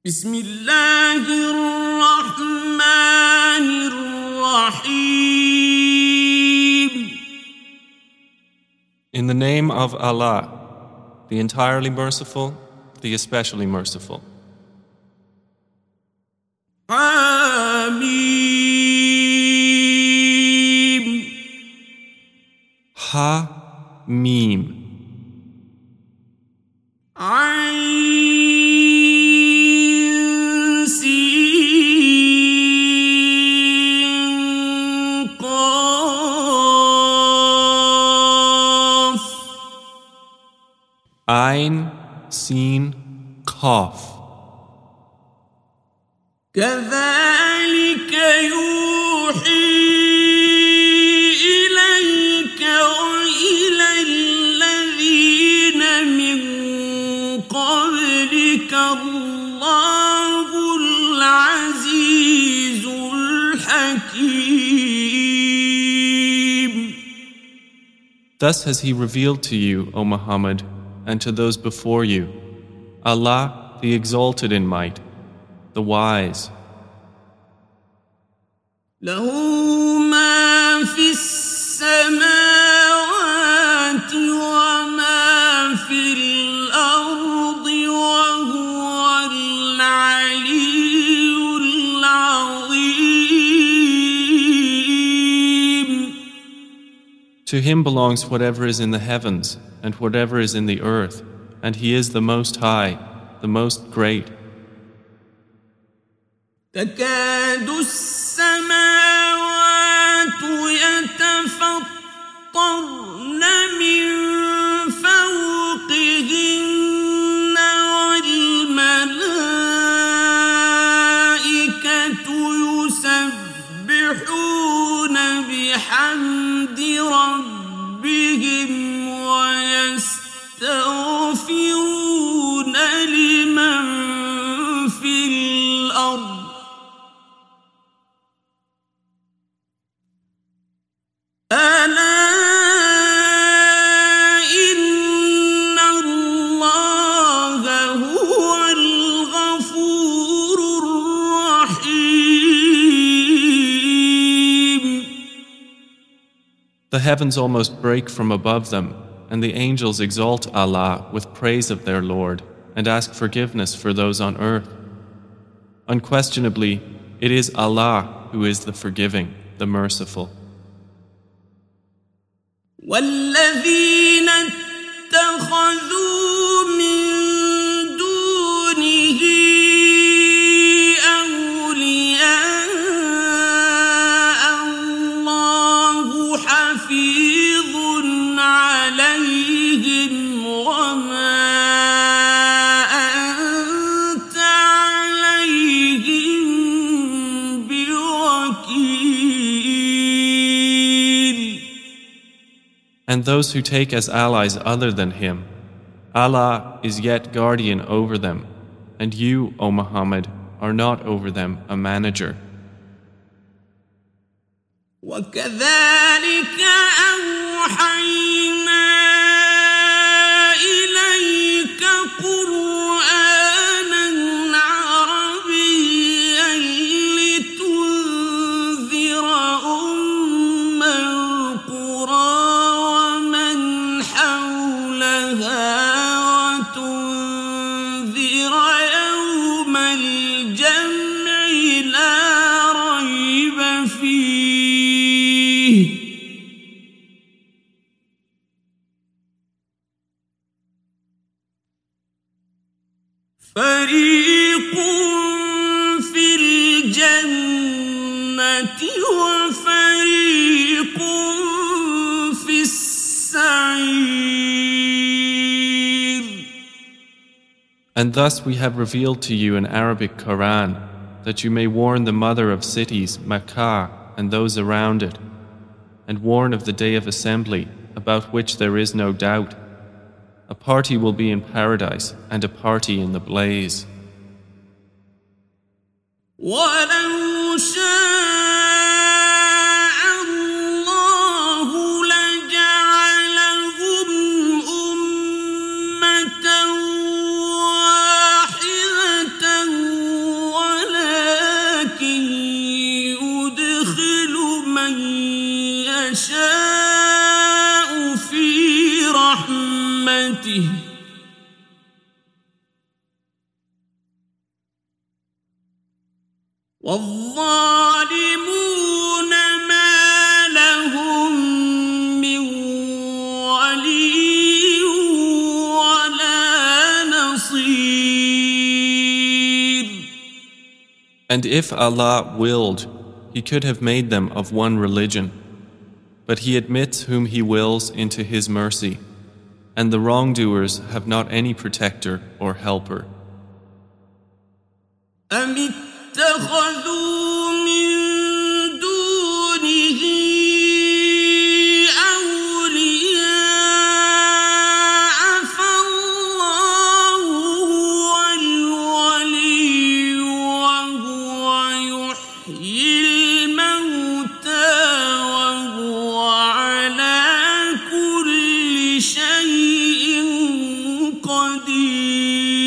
بسم الله الرحمن الرحيم. In the name of Allah, the entirely merciful, the especially merciful. حميم. Ha-Mim. عين سين قاف. Ein, Sin, Qaf. كذلك يوحي إليك وإلى الذين من قبلك الله العزيز الحكيم. Thus has He revealed to you, O Muhammad, and to those before you, Allah, the exalted in might, the wise. له ما في السماوات وما في الأرض وهو العلي العظيم. To Him belongs whatever is in the heavens and whatever is in the earth, and He is the Most High, the Most Great. تكاد السماوات يتفطرن من فوقهن والملائكة يسبحون بحمد ربهم ويستغفرون لمن في الأرض ألا إن الله هو الغفور الرحيم. The heavens almost break from above them, and the angels exalt Allah with praise of their Lord and ask forgiveness for those on earth. Unquestionably, it is Allah who is the forgiving, the merciful. والذين اتخذوا من دونه أولياء الله حفيظ عليهم وما أنت عليهم بوكيل. And those who take as allies other than Him, Allah is yet guardian over them, and you, O Muhammad, are not over them a manager. وكذلك أوحينا إليك قرآنا عربيا لتنذر أم القرى ومن حولها وتنذر يوم الجمع لا ريب فيه فريق في الجنة وفريق في السعير. And thus we have revealed to you an Arabic Quran, that you may warn the mother of cities, Makkah, and those around it, and warn of the day of assembly, about which there is no doubt. A party will be in paradise, and a party in the blaze. ولو شاء الله لجعلهم أمة واحدة وجهه والظالمون ما لهم من ولي ولا نصير. And if Allah willed, He could have made them of one religion. But He admits whom He wills into His mercy, and the wrongdoers have not any protector or helper. أم اتخذوا من دونه أولياء فالله هو الولي وهو يحيي الموتى وهو على كل شيء قدير.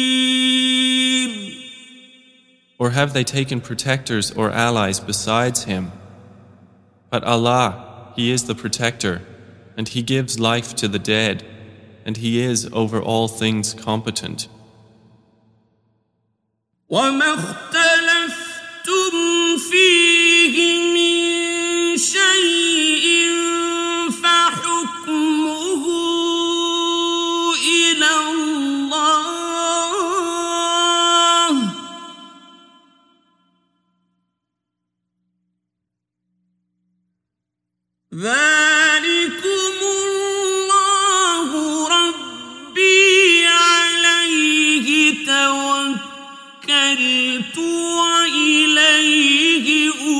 Or have they taken protectors or allies besides Him? But Allah, He is the protector, and He gives life to the dead, and He is over all things competent. وما اختلفتم فيه من شيء فحكمه إلى الله ذلكم الله ربي عليه توكلت وإليه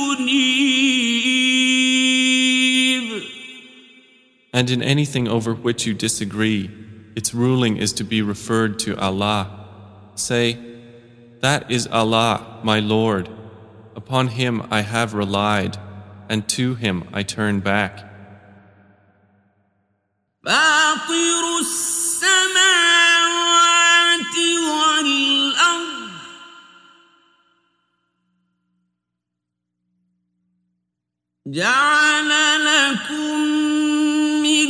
أنيب. And in anything over which you disagree, its ruling is to be referred to Allah. Say, that is Allah, my Lord. Upon Him I have relied, and to Him I turn back. فاطر السماوات والأرض جعل لكم من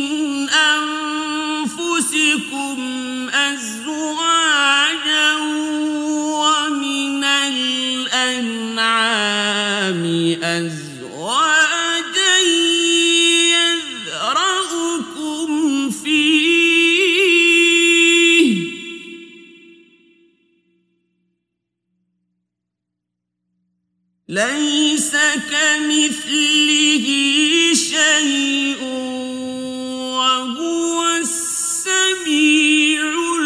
أنفسكم أزواجا ومن الأنعام أزواجا يذرأكم فيه ليس كمثله شيء وهو السميع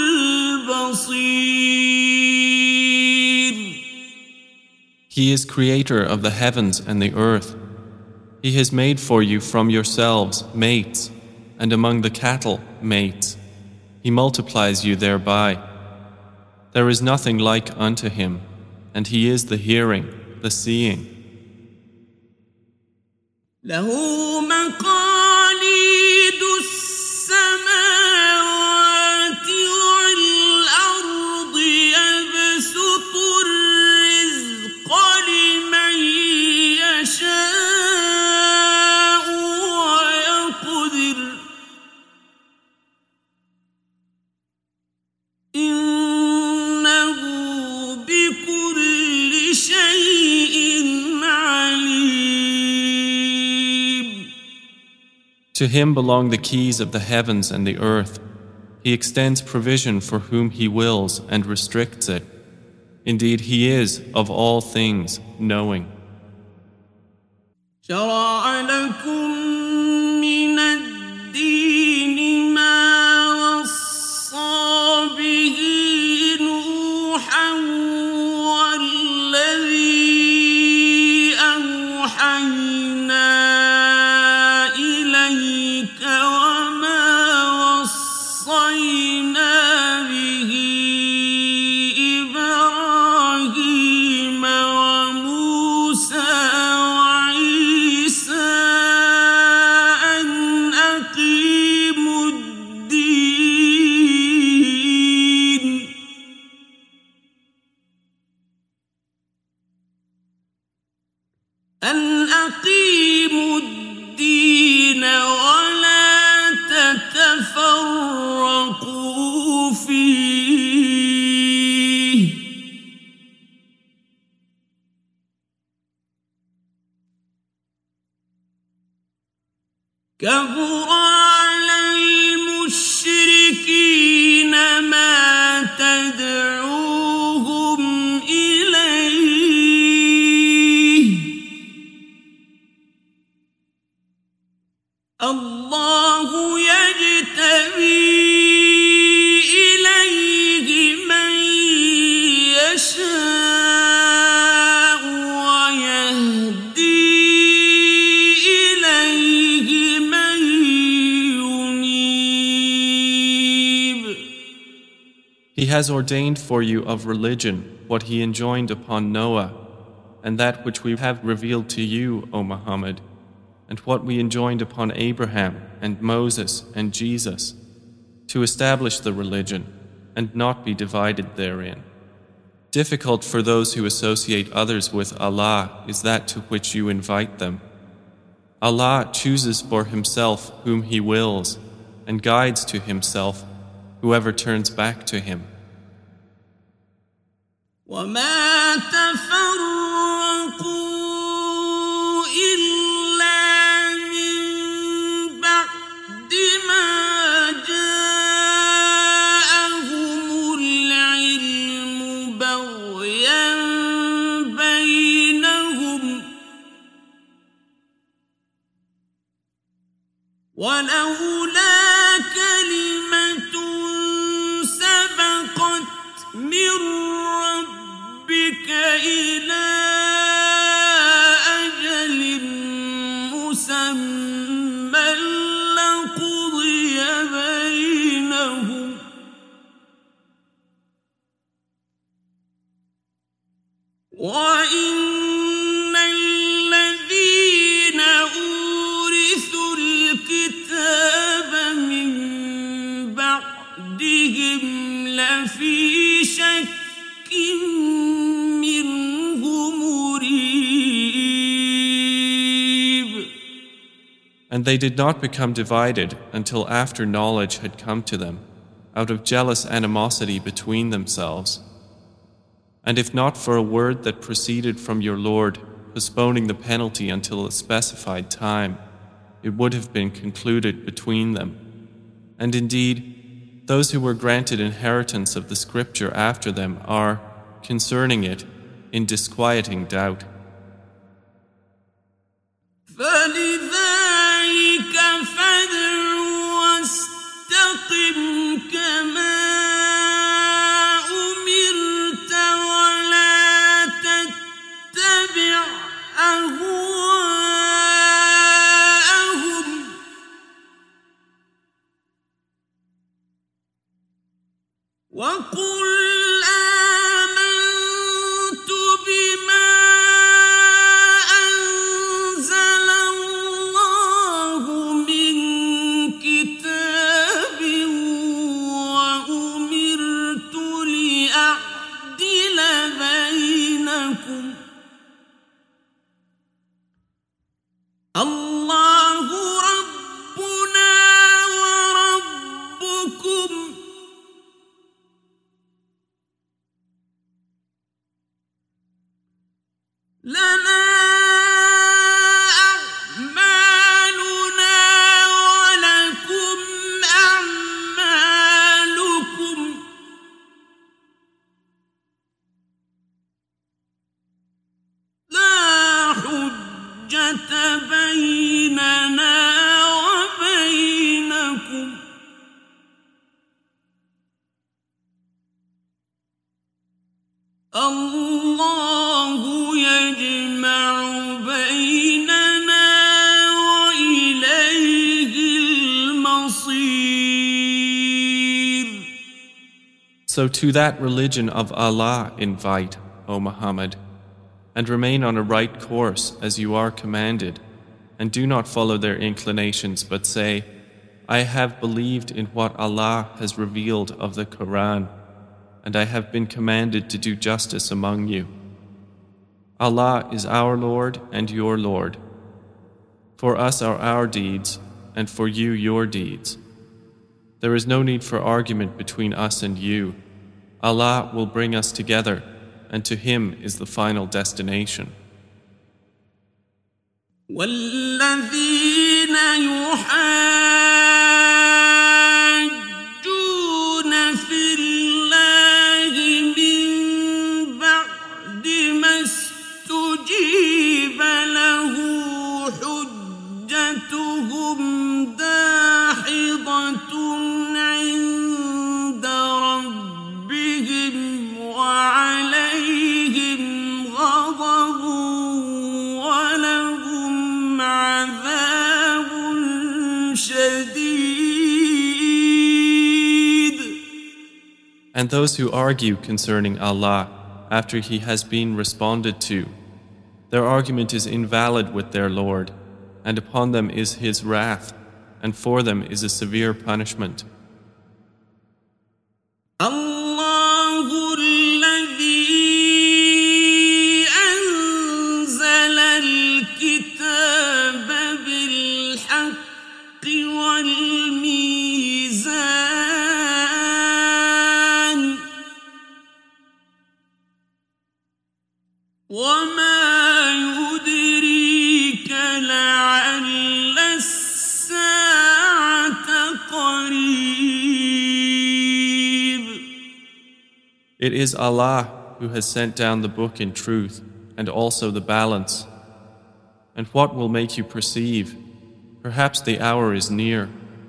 البصير. He is creator of the heavens and the earth. He has made for you from yourselves mates, and among the cattle mates. He multiplies you thereby. There is nothing like unto Him, and He is the hearing, the seeing. له مقاليد السماوات والأرض يبسط الرزق لمن يشاء ويقدر إنه بكل شيء عليم. To Him belong the keys of the heavens and the earth. He extends provision for whom He wills and restricts it. Indeed, He is, of all things, knowing. شرع لكم من الدين ما وصى به نوحا والذي أوحينا إليك وما وصينا به إبراهيم وموسى وعيسى أن أقيموا الدين ولا تتفرقوا كبر على المشركين ما تدعوهم إليه الله يجتبي إليه من يشاء ويهدي إليه من ينيب. He has ordained for you of religion what He enjoined upon Noah, and that which we have revealed to you, O Muhammad, and what we enjoined upon Abraham and Moses and Jesus, to establish the religion and not be divided therein. Difficult for those who associate others with Allah is that to which you invite them. Allah chooses for Himself whom He wills and guides to Himself whoever turns back to Him. وما تفرقوا إلا من بعد ما جاءهم العلم بغيا بينهم ولولا كلمة سبقت من ربك إلى أجل مسمى لقضي بينهم وإن الذين أورثوا الكتاب من بعدهم لفي شك منه مريب. And they did not become divided until after knowledge had come to them, out of jealous animosity between themselves. And if not for a word that proceeded from your Lord, postponing the penalty until a specified time, it would have been concluded between them. And indeed, those who were granted inheritance of the scripture after them are, concerning it, in disquieting doubt. فلذلك فادع واستقم كما أمرت ولا تتبع أهواءهم وقل آمنت بما أنزل الله من كتاب وأمرت لأعدل بينكم الله ربنا وربكم لنا أعمالنا ولكم أعمالكم لا حجة بيننا وبينكم الله يجمع بيننا وإليه المصير. So to that religion of Allah invite, O Muhammad, and remain on a right course as you are commanded, and do not follow their inclinations, but say, I have believed in what Allah has revealed of the Quran, and I have been commanded to do justice among you. Allah is our Lord and your Lord. For us are our deeds, and for you your deeds. There is no need for argument between us and you. Allah will bring us together, and to Him is the final destination. والذين يحاجون في الله من بعد ما استجيب له حجتهم داحضة عند ربهم وعليهم غضب ولهم عذاب شديد. And those who argue concerning Allah after He has been responded to, their argument is invalid with their Lord, and upon them is His wrath, and for them is a severe punishment. الله الذي أنزل الكتاب بالحق والميزان وما يدريك لعل الساعة قريب. It is Allah who has sent down the book in truth and also the balance. And what will make you perceive? Perhaps the hour is near.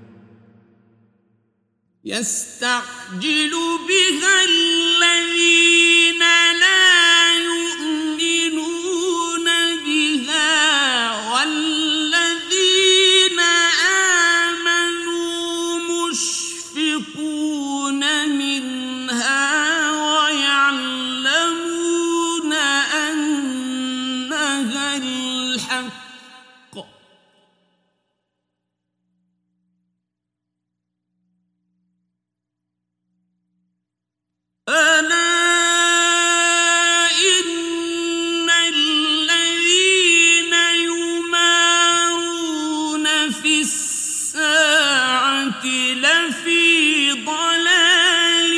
يستعجل بها الذين لا يؤمنون بها والذين آمنوا مشفقون منها ويعلمون أنها الحق ألا إن الذين يمارون في الساعة لفي ضلال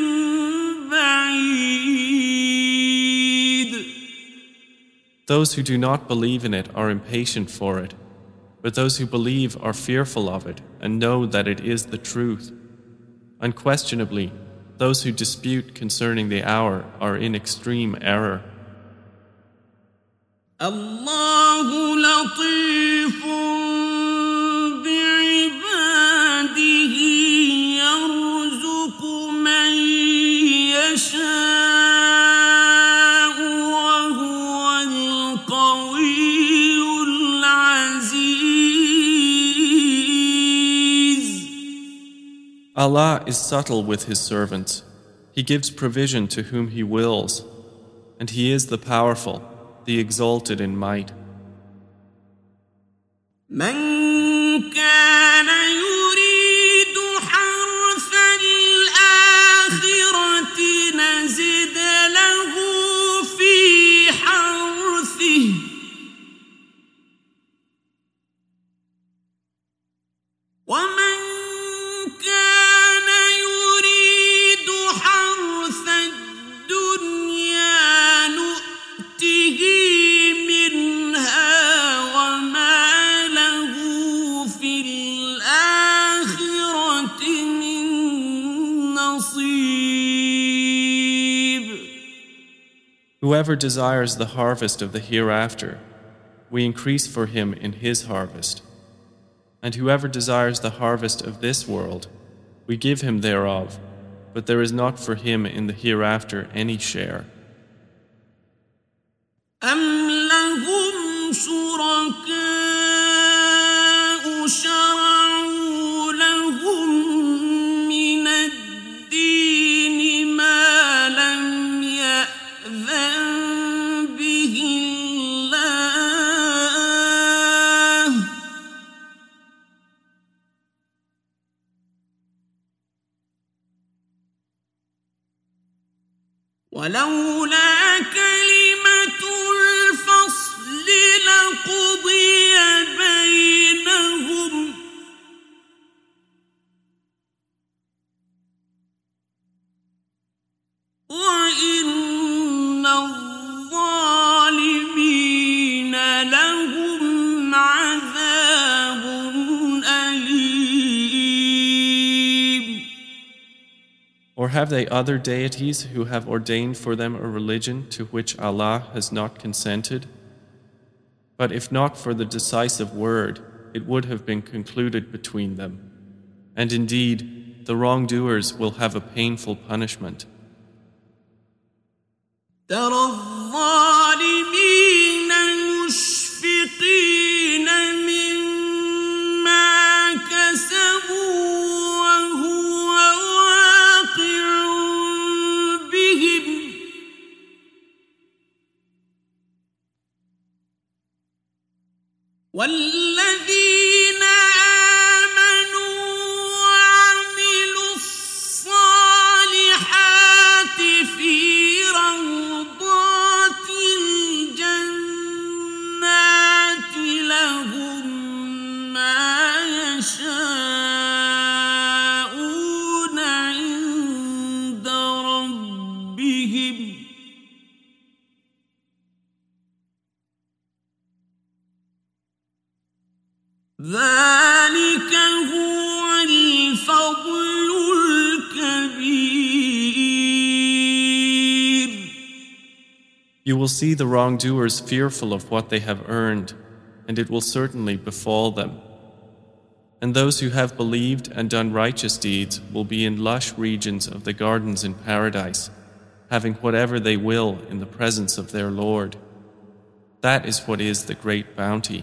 بعيد. Those who do not believe in it are impatient for it, but those who believe are fearful of it and know that it is the truth. Unquestionably, those who dispute concerning the hour are in extreme error. الله لطيف بعباده يرزق من يشاء وهو القوي العزيز. Allah is subtle with His servants. He gives provision to whom He wills, and He is the powerful, the exalted in might. من كان يريد حرث الآخرة نزد له في حرثه ومن كان يريد حرث الدنيا نؤته منها وما له في الآخرة من نصيب. Whoever desires the harvest of the hereafter, we increase for him in his harvest. And whoever desires the harvest of this world, we give him thereof, but there is not for him in the hereafter any share. أم لهم شركاء شرعوا لهم من الدين ما لم يأذن به الله ولولا كلمة الفصل لقضي بينهم وإن الظالمين لهم have they other deities who have ordained for them a religion to which Allah has not consented? But if not for the decisive word, it would have been concluded between them. And indeed, the wrongdoers will have a painful punishment. ترى الظالمين مشفقين مما كسبوا وهو واقع بهم والذين آمنوا وعملوا الصالحات في روضات الجنات لهم ما يشاءون عند ربهم ذلك هو الفضل الكبير. You will see the wrongdoers fearful of what they have earned, and it will certainly befall them. And those who have believed and done righteous deeds will be in lush regions of the gardens in paradise, having whatever they will in the presence of their Lord. That is what is the great bounty.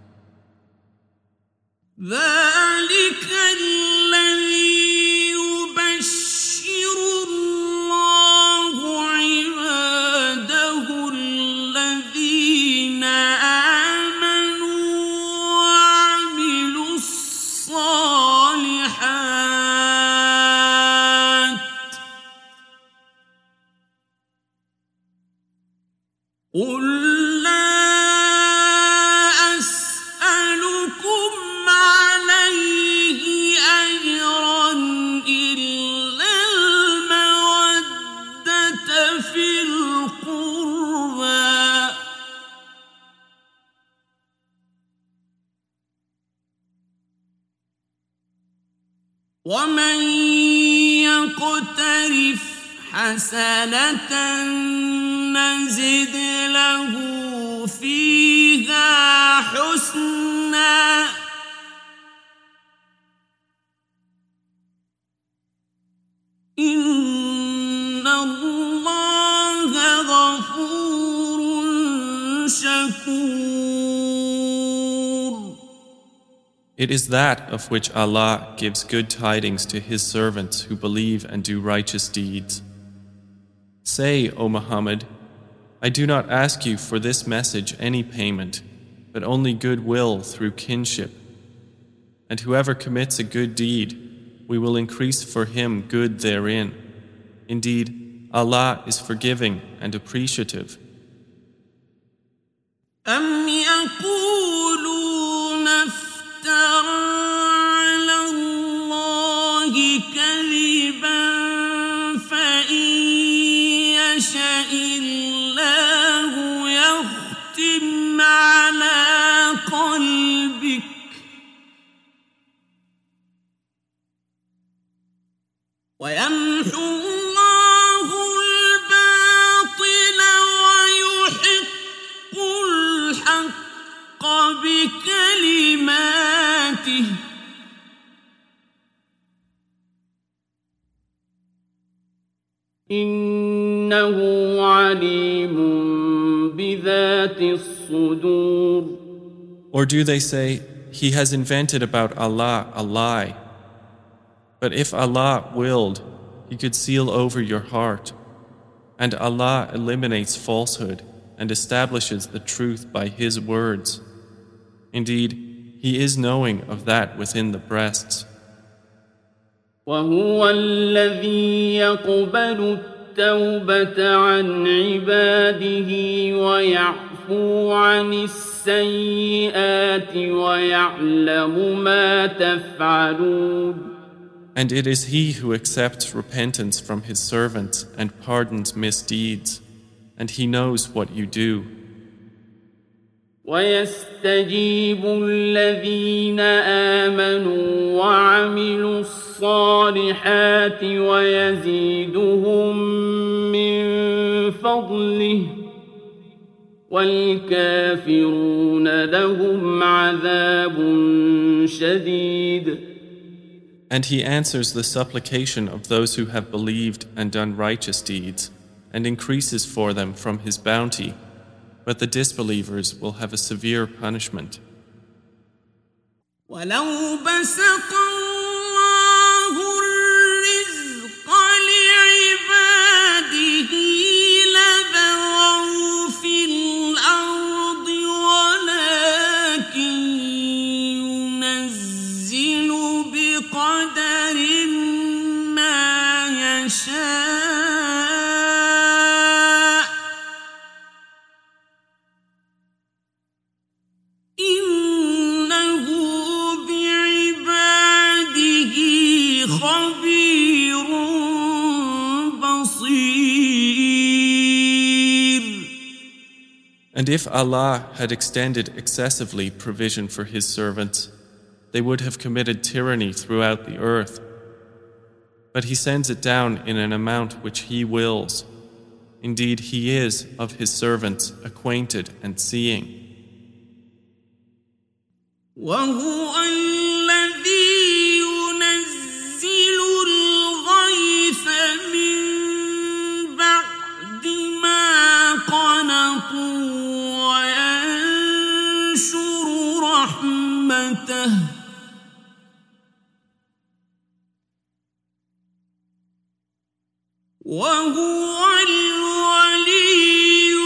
ذلك الذي يبشر الله عباده الذين آمنوا وعملوا الصالحات قل لا أسألكم عليه أجرا إلا المودة في القربى ومن يقترف حسنة نزد له فيها حسنا إن الله غفور شكور. It is that of which Allah gives good tidings to His servants who believe and do righteous deeds. Say, O Muhammad, I do not ask you for this message any payment, but only goodwill through kinship. And whoever commits a good deed, we will increase for him good therein. Indeed, Allah is forgiving and appreciative. أم يقولون افترى على الله كذبا فإن يشاء الله يختم على قلبك ويمحو الله الباطل ويحق الحق بكلماته إنه عليم بذات الصدور. Or do they say, he has invented about Allah a lie? But if Allah willed, He could seal over your heart. And Allah eliminates falsehood and establishes the truth by His words. Indeed, He is knowing of that within the breasts. وهو الذي يقبل التوبة عن عباده ويعفو عن السيئات ويعلم ما تفعلون. And it is He who accepts repentance from His servants and pardons misdeeds, and He knows what you do. ويستجيب الذين آمنوا وعملوا الصالحات الصالحات ويزيدهم من فضله والكافرون لهم عذاب شديد. And he answers the supplication of those who have believed and done righteous deeds, and increases for them from his bounty, but the disbelievers will have a severe punishment. وَلَوْ بَسَطَ اللَّهُ الرِّزْقَ لِعِبَادِهِ لَبَغَوْا فِي الْأَرْضِ وَلَكِنْ يُنَزِّلُ بِقَدَرٍ مَا يَشَاءُ إِنَّهُ بِعِبَادِهِ خَبِيرٌ بَصِيرٌ. And if Allah had extended excessively provision for his servants, they would have committed tyranny throughout the earth. But he sends it down in an amount which he wills. Indeed, he is of his servants acquainted and seeing. وَهُوَ الَّذِي يُنَزِّلُ الْغَيْثَ مِن بَعْدِ مَا قَنَطُوا وَيَنشُرُ رَحْمَتَهُ وَهُوَ الْوَلِيُّ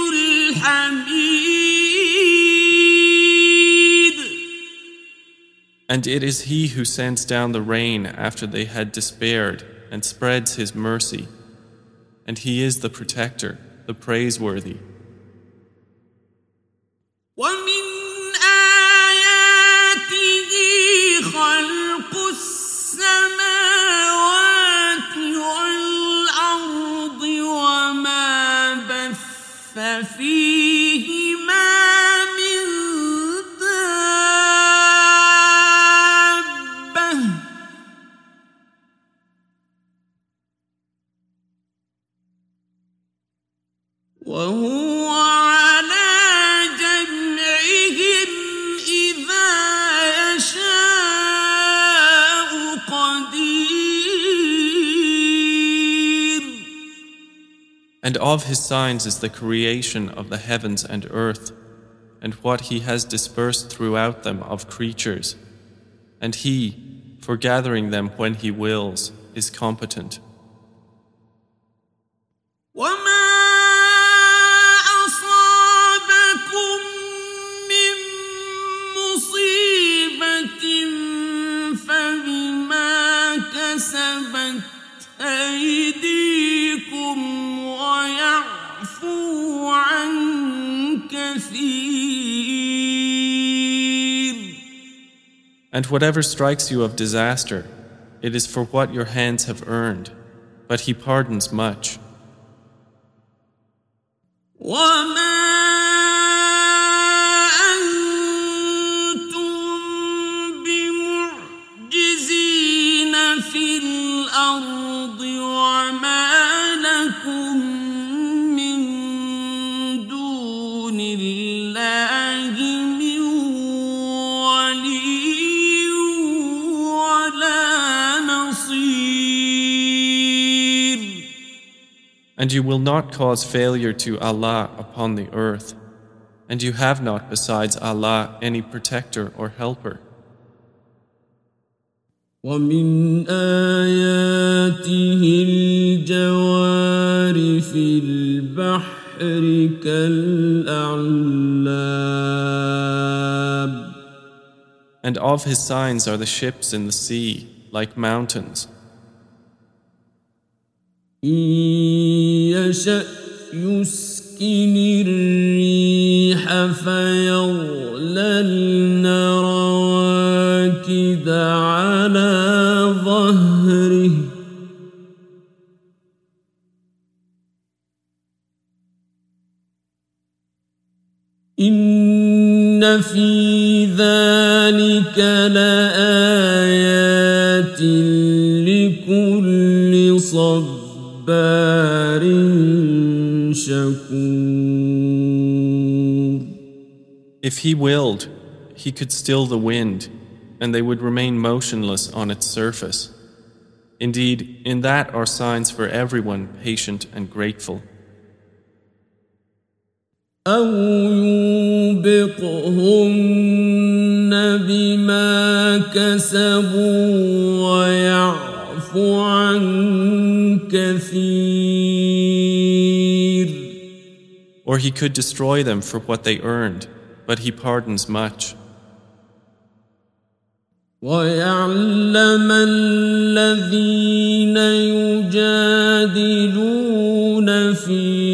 الْحَمِيدُ. And it is he who sends down the rain after they had despaired and spreads his mercy. And he is the protector, the praiseworthy. وَمِنْ آيَاتِهِ خَلْقُ السَّمَاوَاتِ وَالْأَرْضِ وَمَا بَثَّ فِيهِمَا مِن دَابَّةٍ وَهُوَ عَلَى جَمْعِهِمْ إِذَا يَشَاءُ قَدِيرٌ. And of his signs is the creation of the heavens and earth, and what he has dispersed throughout them of creatures. And he, for gathering them when he wills, is competent. وَمَا أَصَابَكُم مِّن مُّصِيبَةٍ فَبِمَا كَسَبَتْ أَيْدِيكُمْ وَيَعْفُو عَن كَثِيرٍ. And whatever strikes you of disaster, it is for what your hands have earned, but he pardons much. وَمَا أَنتُم بِمُعْجِزِينَ فِي الْأَرْضِ وَمَا لَكُم مِّن دُونِ اللَّهِ مِن وَلِيٍّ وَلَا نَصِيرٍ. And you will not cause failure to Allah upon the earth, and you have not besides Allah any protector or helper. وَمِنْ آيَاتِهِ الْجَوَارِ فِي الْبَحْرِ كَالْأَعْلَامِ. And of his signs are the ships in the sea, like mountains. إِن يَشَأْ يُسْكِنِ الرِّيحَ فَيَظْلَلْنَ رَوَاكِدَ عَلَى ظَهْرِهِ إِنَّ فِي ذَلِكَ لَآيَاتٍ لكل صبار شكور. If he willed, he could still the wind, and they would remain motionless on its surface. Indeed, in that are signs for everyone patient and grateful. أو يوبقهن بما كسبوا ويعفو عن كثير. Or he could destroy them for what they earned, but he pardons much. ويعلم الذين يجادلون في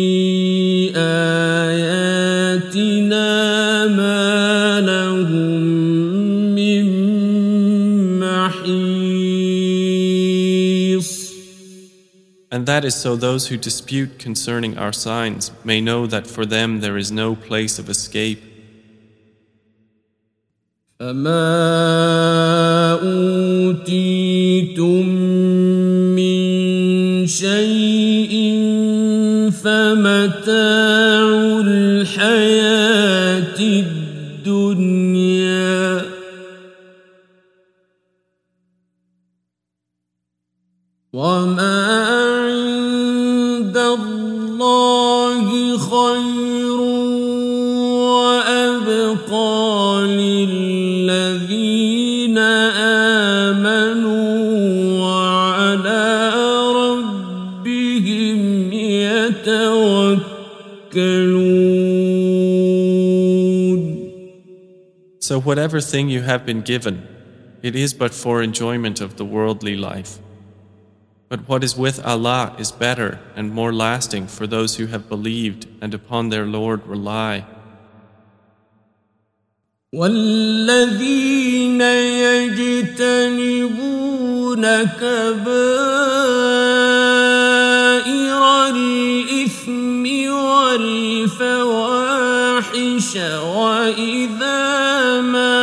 آياتنا ما لهم من محيص. And that is so those who dispute concerning our signs may know that for them there is no place of escape. فما أوتيتم من شيء فمتاع الحياة الدنيا وما عند الله خير وأبقى للذين آمنوا وعلى ربهم يتوكلون. So whatever thing you have been given, it is but for enjoyment of the worldly life. But what is with Allah is better and more lasting for those who have believed and upon their Lord rely. والذين يجتنبون كبائر الإثم والفواحش وإذا ما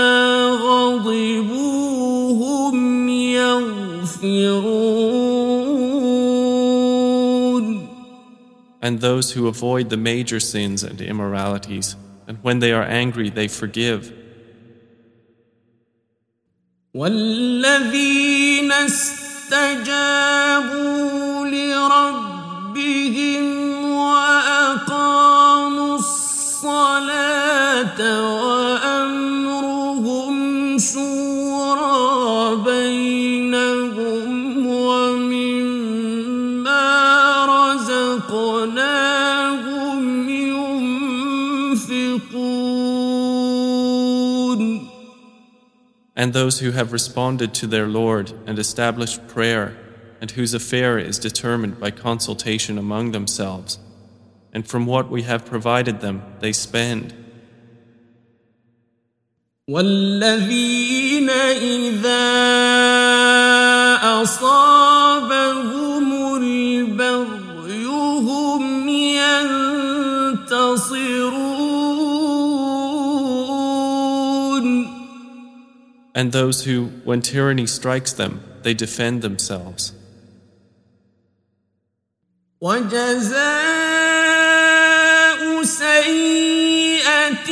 غضبوا هم يغفرون. And those who avoid the major sins and immoralities, and when they are angry they forgive. والذين استجابوا لربهم وأقاموا الصلاة وأمرهم شورى بينهم ومما رزقناهم ينفقون. And those who have responded to their Lord and established prayer, and whose affair is determined by consultation among themselves, and from what we have provided them they spend. والذين إذا أصابهم البغي هم ينتصرون. And those who, when tyranny strikes them, they defend themselves. وجزاء سيئة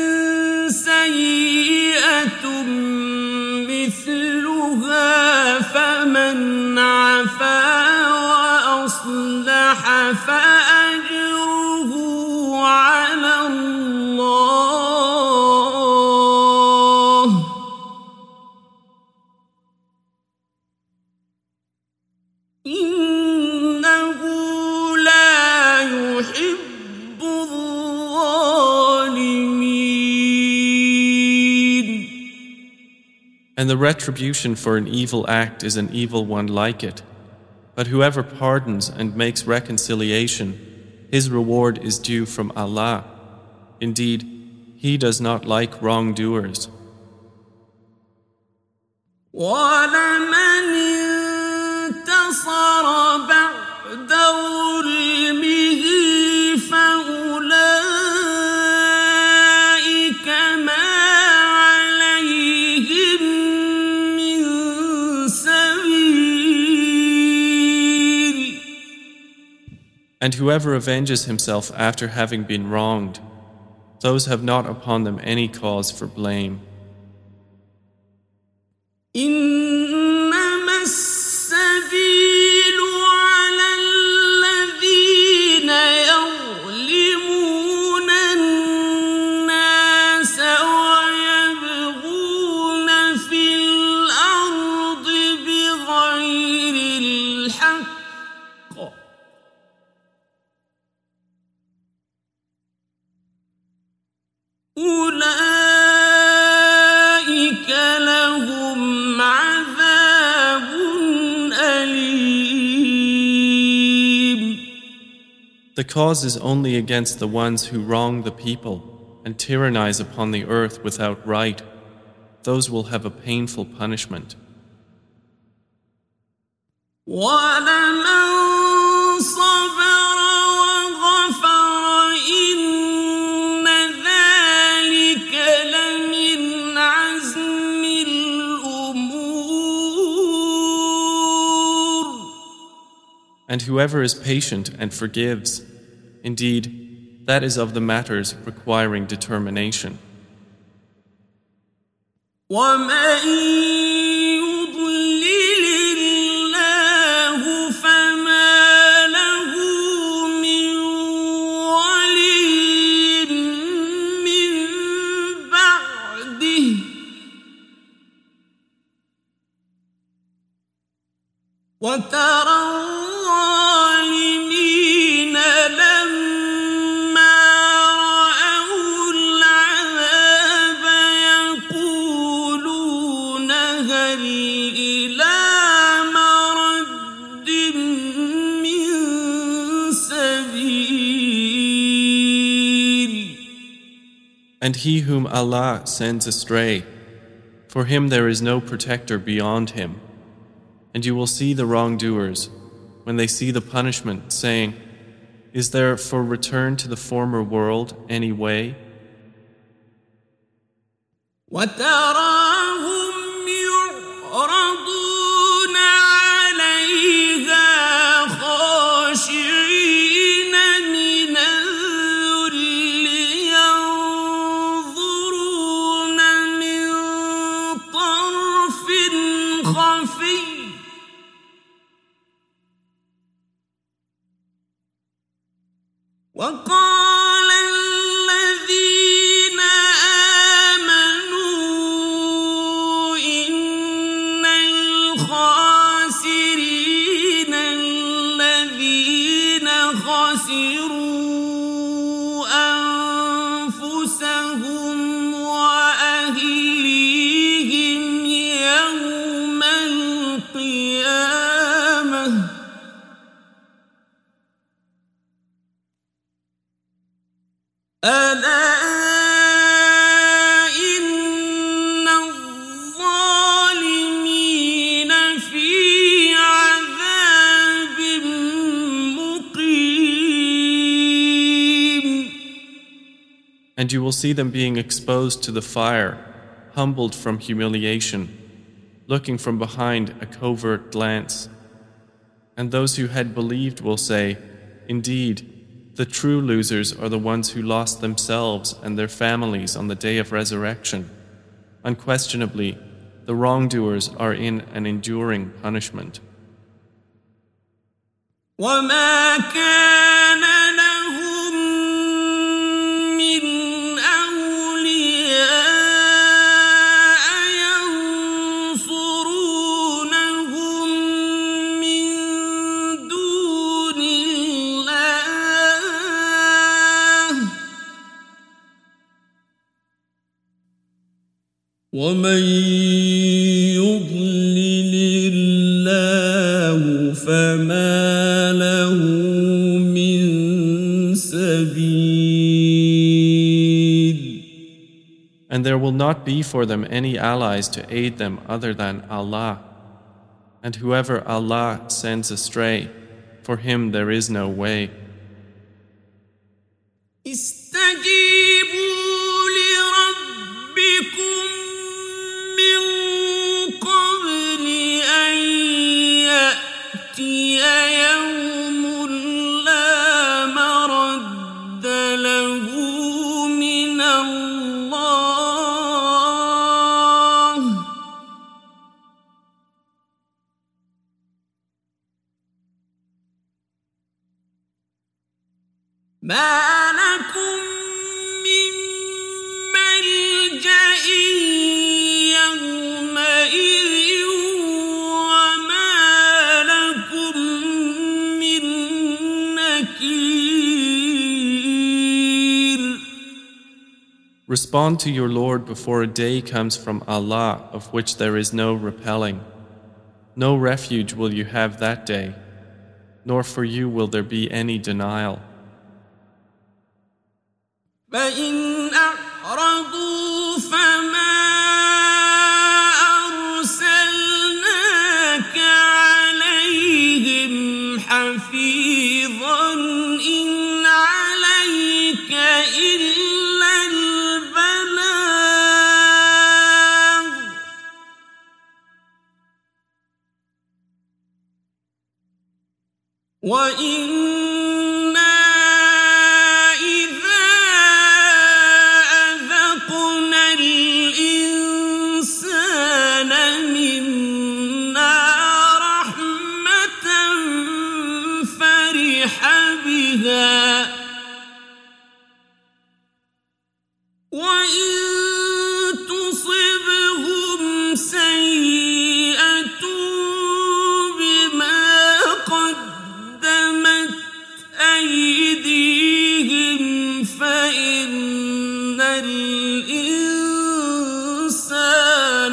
سيئة مثلها فمن عفا وأصلح فأجره على الله إنه لا يحب الظالمين. And the retribution for an evil act is an evil one like it. But whoever pardons and makes reconciliation, his reward is due from Allah. Indeed, He does not like wrongdoers. وَلَمَنِ انتصر بعد ظلمه فأولئك ما عليهم من سبيل And whoever avenges himself after having been wronged, those have not upon them any cause for blame. إنما السبيل على الذين يظلمون الناس ويبغون في الأرض بغير الحق أولئك لهم عذاب أليم. The cause is only against the ones who wrong the people and tyrannize upon the earth without right. Those will have a painful punishment. ولمن صبر وغفر إن ذلك لمن عزم الأمور. And whoever is patient and forgives, indeed, that is of the matters requiring determination. ومن يضلل الله فما له من ولي من بعده وترى الظالمين لما رأوا العذاب يقولون هل إلى مرد من سبيل. And he whom Allah sends astray, for him there is no protector beyond him. And you will see the wrongdoers, when they see the punishment, saying, is there for return to the former world any way? وتراهم يعرضون عليها خاشعين من الذل ينظرون من طرف خفي وقال الذين آمنوا إن الخاسرين الذين خسروا أنفسهم وأهليهم يوم القيامة ألا إن الظالمين في عذاب مقيم. And you will see them being exposed to the fire, humbled from humiliation, looking from behind a covert glance. And those who had believed will say, indeed, the true losers are the ones who lost themselves and their families on the day of resurrection. Unquestionably, the wrongdoers are in an enduring punishment. وما كان لهم من أولياء ينصرونهم من دون الله ومن يضلل الله فما له من سبيل. And there will not be for them any allies to aid them other than Allah. And whoever Allah sends astray, for him there is no way. استجيبوا لربكم من قبل أن يأتي يوم لا ما لكم من ملجأ يومئذ وما لكم من نكير. Respond to your Lord before a day comes from Allah of which there is no repelling. No refuge will you have that day, nor for you will there be any denial. فإن أعرضوا فما أرسلناك عليهم حفيظا إن عليك إلا البلاغ وإنا إذا أذقنا الإنسان منا رحمة فرح بها وإن تصبهم سيئة بما قدمت أيديهم فإن الإنسان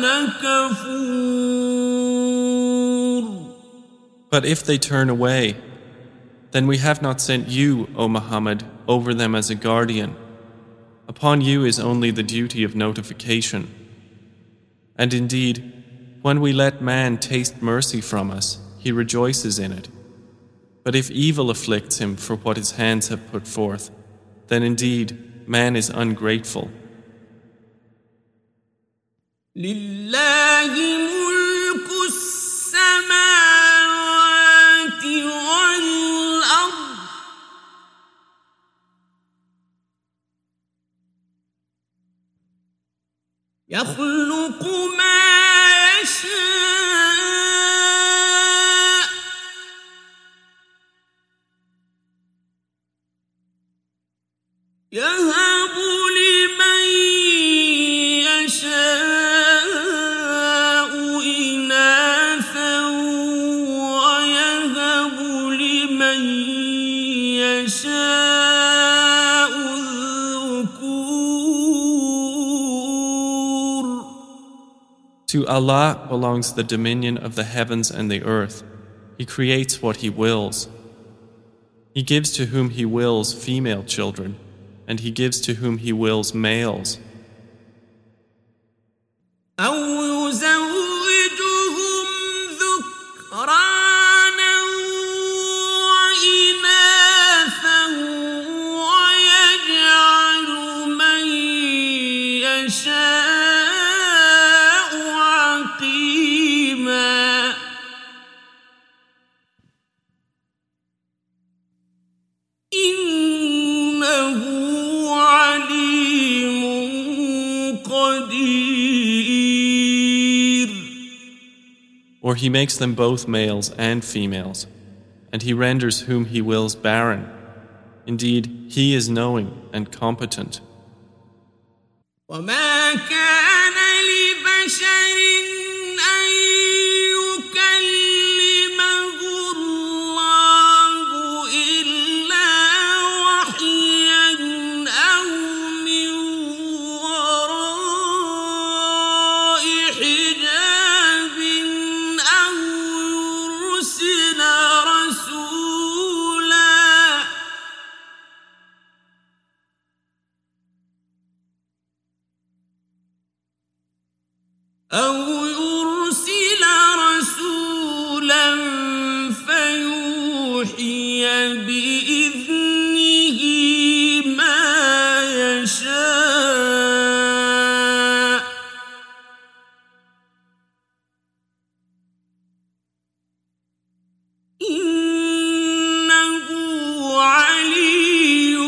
كفور. But if they turn away, then we have not sent you, O Muhammad, over them as a guardian. Upon you is only the duty of notification. And indeed, when we let man taste mercy from us, he rejoices in it. But if evil afflicts him for what his hands have put forth, then indeed man is ungrateful. لله ملك السماوات والأرض يخلق ما يشاء يهب لمن يشاء إناثا ويهب لمن يشاء الذكور. To Allah belongs the dominion of the heavens and the earth. He creates what He wills. He gives to whom He wills female children, and He gives to whom He wills males. أو يزوجهم ذكرانا وإناثا ويجعل من يشاء عقيما. إنه عليم قدير. Or He makes them both males and females, and He renders whom He wills barren. Indeed, He is knowing and competent. وما كان لبشر أن يكلمه الله إلا وحيا أو من وراء حجاب أو يرسل رسولا فيوحي بإذنه ما يشاء إنه علي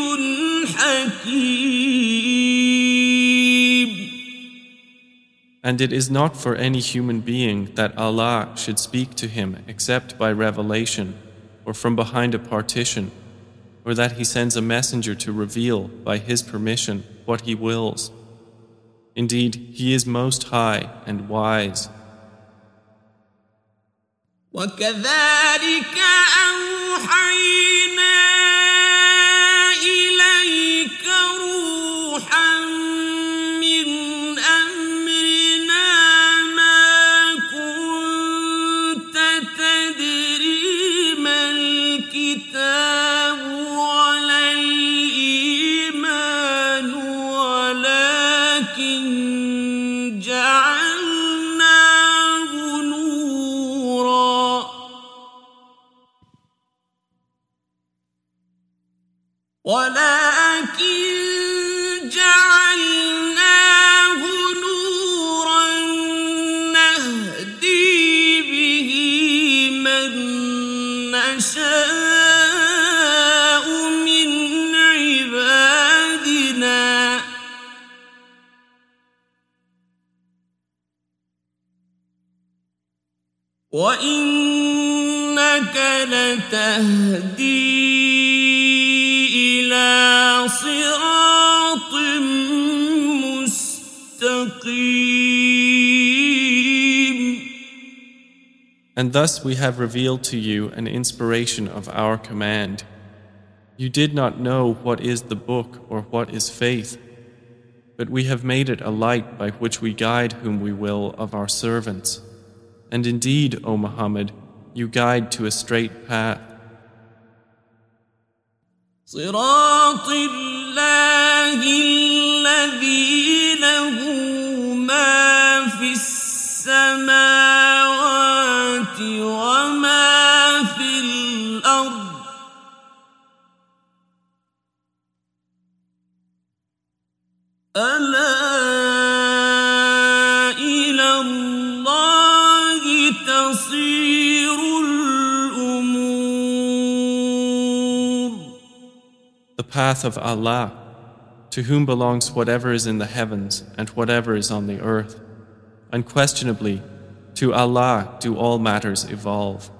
حكيم. And it is not for any human being that Allah should speak to him except by revelation, or from behind a partition, or that He sends a messenger to reveal, by His permission, what He wills. Indeed, He is most high and wise. وكذلك أوحينا إليك روحا من أمرنا ما كنت تدري ما الكتاب ولا الإيمان ولكن جعلناه نورا نهدي به من نشاء من عبادنا وإنك لتهدي صراط مستقيم. And thus we have revealed to you an inspiration of our command. You did not know what is the book or what is faith, but we have made it a light by which we guide whom we will of our servants. And indeed, O Muhammad, you guide to a straight path. صراط الله الذي له ما في السماوات وما في الأرض ألا إلى الله تصير The path of Allah, to whom belongs whatever is in the heavens and whatever is on the earth. Unquestionably, to Allah do all matters evolve.